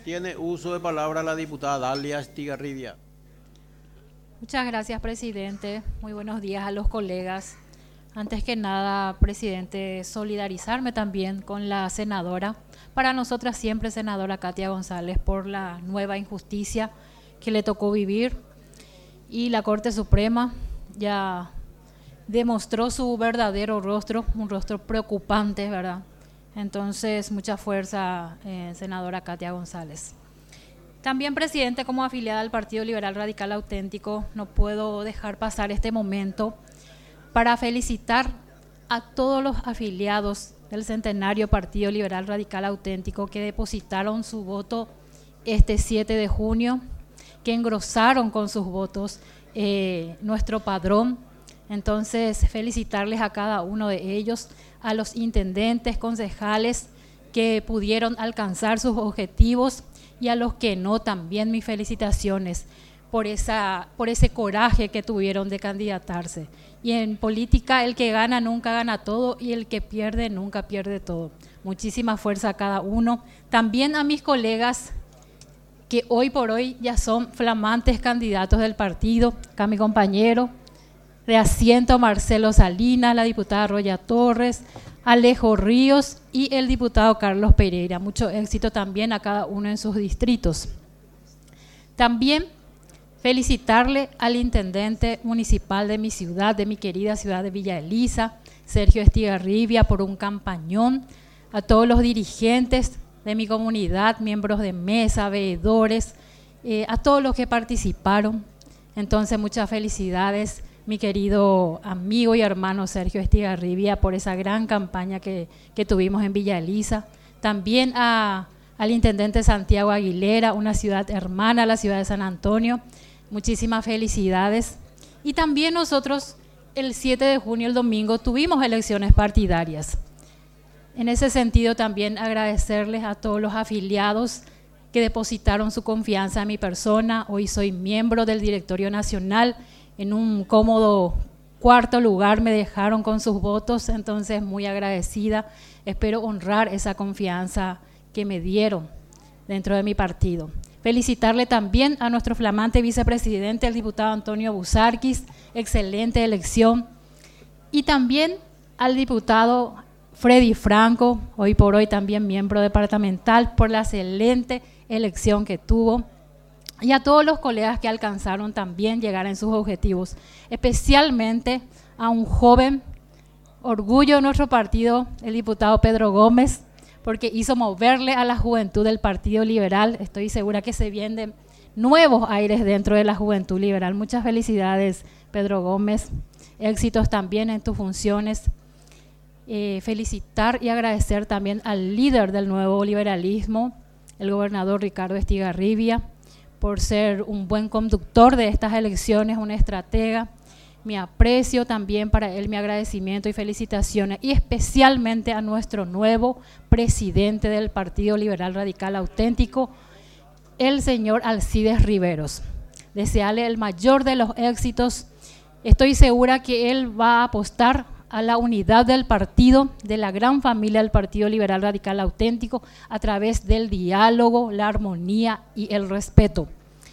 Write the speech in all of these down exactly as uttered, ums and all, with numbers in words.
Tiene uso de palabra la diputada Dalia Estigarribia. Muchas gracias, presidente. Muy buenos días a los colegas. Antes que nada, presidente, solidarizarme también con la senadora, para nosotras siempre senadora Katia González, por la nueva injusticia que le tocó vivir. Y la Corte Suprema ya demostró su verdadero rostro, un rostro preocupante, ¿verdad? Entonces, mucha fuerza, eh, senadora Katia González. También, presidente, como afiliada al Partido Liberal Radical Auténtico, no puedo dejar pasar este momento para felicitar a todos los afiliados del centenario Partido Liberal Radical Auténtico que depositaron su voto este siete de junio, que engrosaron con sus votos eh, nuestro padrón. Entonces, felicitarles a cada uno de ellos, a los intendentes, concejales que pudieron alcanzar sus objetivos y a los que no, también mis felicitaciones por, esa, por ese coraje que tuvieron de candidatarse. Y en política el que gana nunca gana todo y el que pierde nunca pierde todo. Muchísima fuerza a cada uno. También a mis colegas que hoy por hoy ya son flamantes candidatos del partido, acá mi compañero de asiento Marcelo Salinas, la diputada Roya Torres, Alejo Ríos y el diputado Carlos Pereira. Mucho éxito también a cada uno en sus distritos. También felicitarle al intendente municipal de mi ciudad, de mi querida ciudad de Villa Elisa, Sergio Estigarribia, por un campañón, a todos los dirigentes de mi comunidad, miembros de mesa, veedores, eh, a todos los que participaron. Entonces, muchas felicidades, mi querido amigo y hermano Sergio Estigarribia, por esa gran campaña que, que tuvimos en Villa Elisa. También a, al intendente Santiago Aguilera, una ciudad hermana a la ciudad de San Antonio. Muchísimas felicidades. Y también nosotros el siete de junio, el domingo, tuvimos elecciones partidarias. En ese sentido también agradecerles a todos los afiliados que depositaron su confianza en mi persona. Hoy soy miembro del Directorio Nacional. En un cómodo cuarto lugar me dejaron con sus votos, entonces muy agradecida. Espero honrar esa confianza que me dieron dentro de mi partido. Felicitarle también a nuestro flamante vicepresidente, el diputado Antonio Busarquis, excelente elección. Y también al diputado Freddy Franco, hoy por hoy también miembro departamental, por la excelente elección que tuvo. Y a todos los colegas que alcanzaron también llegar en sus objetivos, especialmente a un joven orgullo de nuestro partido, el diputado Pedro Gómez, porque hizo moverle a la juventud del Partido Liberal. Estoy segura que se vienen nuevos aires dentro de la juventud liberal. Muchas felicidades, Pedro Gómez. Éxitos también en tus funciones. Eh, felicitar y agradecer también al líder del nuevo liberalismo, el gobernador Ricardo Estigarribia, por ser un buen conductor de estas elecciones, un estratega. Mi aprecio también para él, mi agradecimiento y felicitaciones, y especialmente a nuestro nuevo presidente del Partido Liberal Radical Auténtico, el señor Alcides Riveros. Desearle el mayor de los éxitos. Estoy segura que él va a apostar a la unidad del partido, de la gran familia del Partido Liberal Radical Auténtico, a través del diálogo, la armonía y el respeto.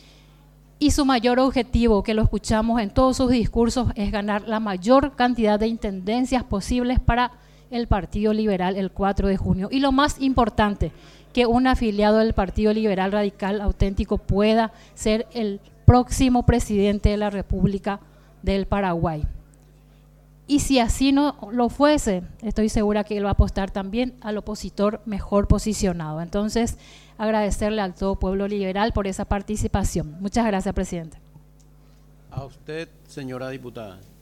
Y su mayor objetivo, que lo escuchamos en todos sus discursos, es ganar la mayor cantidad de intendencias posibles para el Partido Liberal el cuatro de junio. Y lo más importante, que un afiliado del Partido Liberal Radical Auténtico pueda ser el próximo presidente de la República del Paraguay. Y si así no lo fuese, estoy segura que él va a apostar también al opositor mejor posicionado. Entonces, agradecerle al todo pueblo liberal por esa participación. Muchas gracias, presidente. A usted, señora diputada.